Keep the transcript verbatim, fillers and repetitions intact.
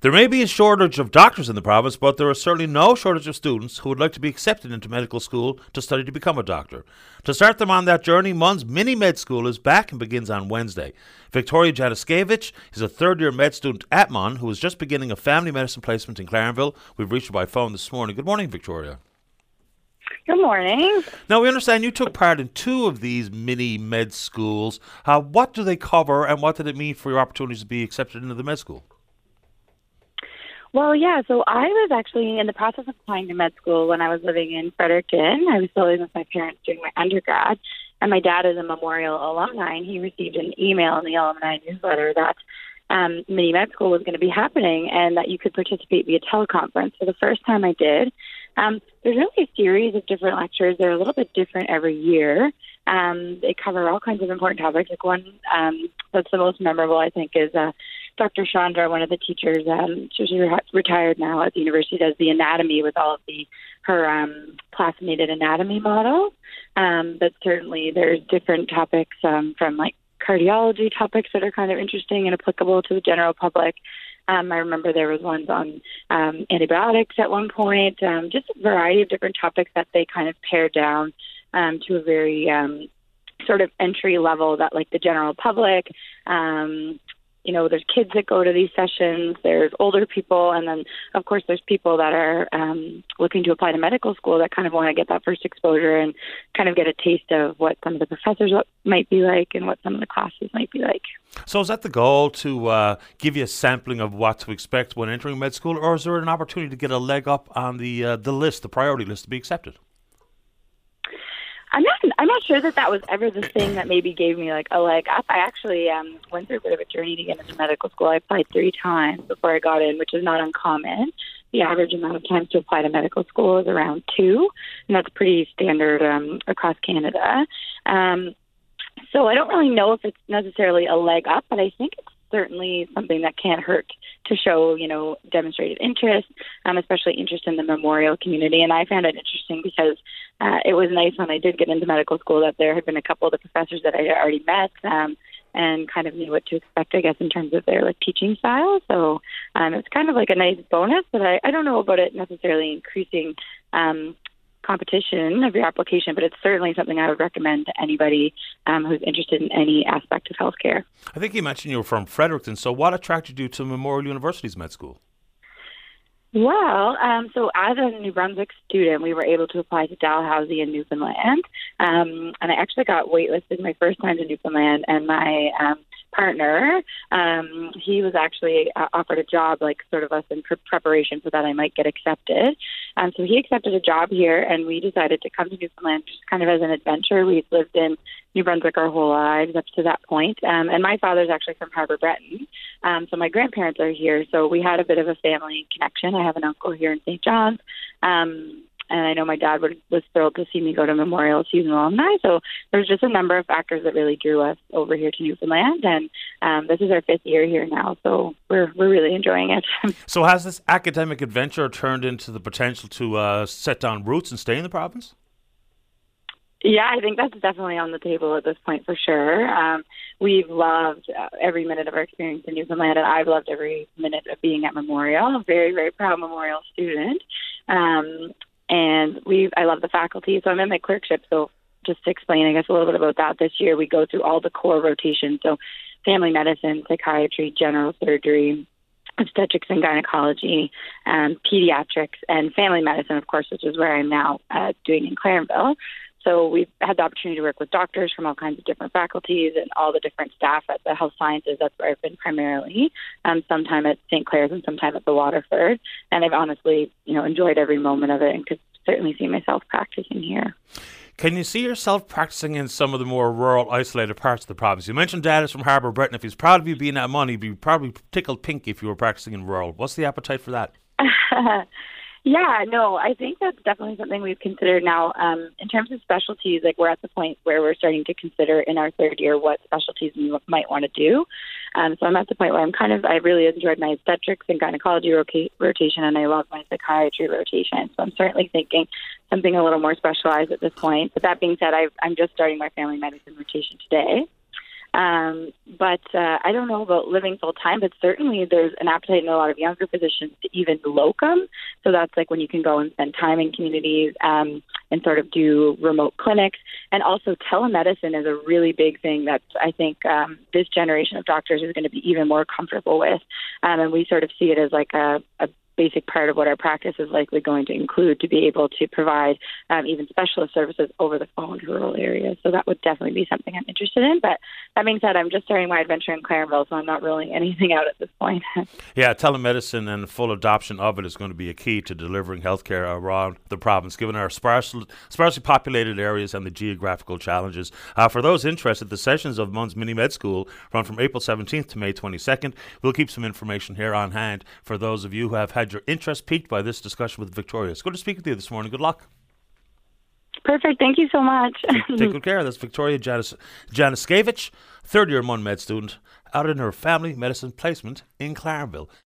There may be a shortage of doctors in the province, but there is certainly no shortage of students who would like to be accepted into medical school to study to become a doctor. To start them on that journey, Munn's Mini Med School is back and begins on Wednesday. Victoria Janiskevich is a third-year med student at Munn who is just beginning a family medicine placement in Clarenville. We've reached her by phone this morning. Good morning, Victoria. Good morning. Now, we understand you took part in two of these mini med schools. Uh, what do they cover, and what did it mean for your opportunities to be accepted into the med school? Well, yeah, so I was actually in the process of applying to med school when I was living in Fredericton. I was still living with my parents doing my undergrad, and my dad is a Memorial alumni, and he received an email in the alumni newsletter that um, mini med school was going to be happening and that you could participate via teleconference. So the first time I did, Um, there's really a series of different lectures. They're a little bit different every year. Um, they cover all kinds of important topics. Like one um, that's the most memorable, I think, is uh, Doctor Chandra, one of the teachers. Um, she's re- retired now at the university, does the anatomy with all of the her um, classmated anatomy models. Um, but certainly there's different topics um, from like cardiology topics that are kind of interesting and applicable to the general public. Um, I remember there was ones on um, antibiotics at one point, um, just a variety of different topics that they kind of pared down um, to a very um, sort of entry level that like the general public, um, you know, there's kids that go to these sessions, there's older people, and then, of course, there's people that are um, looking to apply to medical school that kind of want to get that first exposure and kind of get a taste of what some of the professors might be like and what some of the classes might be like. So is that the goal, to uh, give you a sampling of what to expect when entering med school, or is there an opportunity to get a leg up on the uh, the list, the priority list, to be accepted? I'm not. I'm not sure that that was ever the thing that maybe gave me like a leg up. I actually um, went through a bit of a journey to get into medical school. I applied three times before I got in, which is not uncommon. The average amount of times to apply to medical school is around two, and that's pretty standard um, across Canada. Um, so I don't really know if it's necessarily a leg up, but I think it's certainly something that can't hurt to show, you know, demonstrated interest, um, especially interest in the Memorial community. And I found it interesting because uh, it was nice when I did get into medical school that there had been a couple of the professors that I had already met um, and kind of knew what to expect, I guess, in terms of their like teaching style. So um, it's kind of like a nice bonus, but I, I don't know about it necessarily increasing um, competition of your application, but it's certainly something I would recommend to anybody um, who's interested in any aspect of healthcare. I think you mentioned you were from Fredericton, so what attracted you to Memorial University's med school? Well, um, so as a New Brunswick student, we were able to apply to Dalhousie in Newfoundland, um, and I actually got waitlisted my first time to Newfoundland, and my um, partner, um, he was actually uh, offered a job, like sort of us in pre- preparation so that I might get accepted. Um, so he accepted a job here, and we decided to come to Newfoundland just kind of as an adventure. We've lived in New Brunswick our whole lives up to that point. Um, and my father's actually from Harbour Breton. Um, so my grandparents are here. So we had a bit of a family connection. I have an uncle here in Saint John's. Um, and I know my dad would, was thrilled to see me go to Memorial as he's an alumni. So there's just a number of factors that really drew us over here to Newfoundland. And um, this is our fifth year here now. So we're we're really enjoying it. So has this academic adventure turned into the potential to uh, set down roots and stay in the province? Yeah, I think that's definitely on the table at this point for sure. Um, we've loved uh, every minute of our experience in Newfoundland, and I've loved every minute of being at Memorial. I'm a very, very proud Memorial student. Um, and we, I love the faculty. So I'm in my clerkship. So just to explain, I guess, a little bit about that, this year we go through all the core rotations. So family medicine, psychiatry, general surgery, obstetrics and gynecology, um, pediatrics, and family medicine, of course, which is where I'm now uh, doing in Clarenville. So we've had the opportunity to work with doctors from all kinds of different faculties and all the different staff at the health sciences. That's where I've been primarily, um, sometime at Saint Clair's and sometime at the Waterford. And I've honestly, you know, enjoyed every moment of it and could certainly see myself practicing here. Can you see yourself practicing in some of the more rural, isolated parts of the province? You mentioned Dad is from Harbour Breton. If he's proud of you being at Munn, he'd be probably tickled pink if you were practicing in rural. What's the appetite for that? Yeah, no, I think that's definitely something we've considered now. Um, in terms of specialties, like we're at the point where we're starting to consider in our third year what specialties we might want to do. Um, so I'm at the point where I'm kind of, I really enjoyed my obstetrics and gynecology roca- rotation, and I love my psychiatry rotation. So I'm certainly thinking something a little more specialized at this point. But that being said, I've, I'm just starting my family medicine rotation today. Um, but uh, I don't know about living full time, but certainly there's an appetite in a lot of younger physicians to even locum. So that's like when you can go and spend time in communities um, and sort of do remote clinics. And also telemedicine is a really big thing that I think um, this generation of doctors is going to be even more comfortable with. Um, and we sort of see it as like a, a basic part of what our practice is likely going to include, to be able to provide um, even specialist services over the phone to rural areas. So that would definitely be something I'm interested in. But that being said, I'm just starting my adventure in Clarenville, so I'm not ruling anything out at this point. Yeah, telemedicine and full adoption of it is going to be a key to delivering healthcare around the province, given our sparse, sparsely populated areas and the geographical challenges. Uh, for those interested, the sessions of Munns Mini Med School run from April seventeenth to May twenty-second. We'll keep some information here on hand for those of you who have had your interest piqued by this discussion with Victoria. It's good to speak with you this morning. Good luck. Perfect. Thank you so much. Take, take good care. That's Victoria Janis, Janiskevich, third year Munn Med student, out in her family medicine placement in Clarenville.